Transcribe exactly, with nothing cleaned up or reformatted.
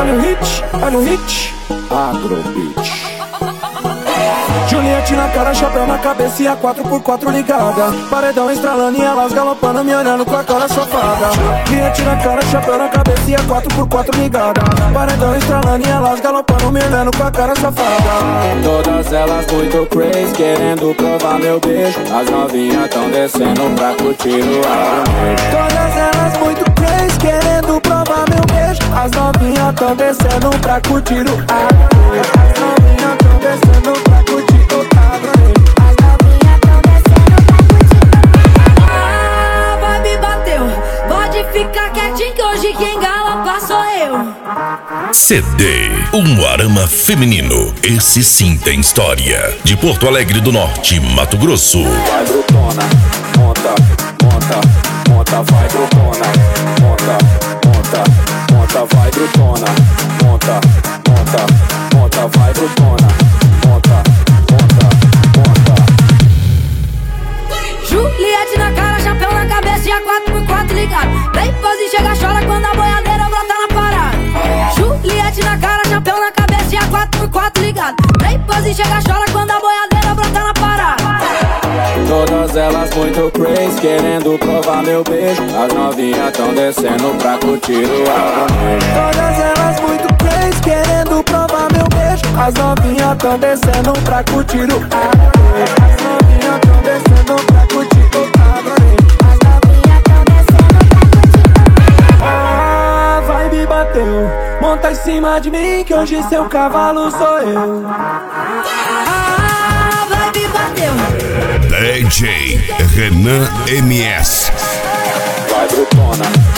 olha o hit, olha o hit. Agrobeat. Juliette na cara, chapéu na cabeça e a quatro por quatro ligada. Paredão estralando e elas galopando, me olhando com a cara safada. Juliette na cara, chapéu na cabeça e a quatro por quatro ligada. Paredão estralando e elas galopando, me olhando com a cara safada. Todas elas muito crazy, querendo provar meu beijo. As novinhas tão descendo pra curtir o agrobeat. Todas elas muito crazy, querendo provar meu beijo. As novinhas tão descendo pra curtir o agrobeat. As novinhas tão descendo pra curtir o agrobeat. Fica quietinho que hoje quem galopa sou eu. C D Umuarama Feminino, esse sim tem história. De Porto Alegre do Norte, Mato Grosso. Vai brutona, monta, monta, monta, vai brutona, monta, monta, monta, vai brutona, monta, monta, monta, vai brutona, monta, monta, monta. Juliette na cara, chapéu na cabeça e a quatro por quatro ligado. Vem pose e chega, chora quando a boiadeira brota na parada. Juliette na cara, chapéu na cabeça e a quatro por quatro ligado. Vem pose e chega, chora quando a boiadeira brota na parada. Todas elas muito crazy, querendo provar meu beijo. As novinhas tão descendo pra curtir o agrobeat. Todas elas muito crazy, querendo provar meu beijo. As novinhas tão descendo pra curtir o agrobeat. As novinhas tão descendo pra curtir o agrobeat. As novinhas tão descendo pra curtir. Ah, a vibe bateu, monta em cima de mim que hoje seu cavalo sou eu. Ah, a vibe bateu. D J Renan M S. Vai brutona.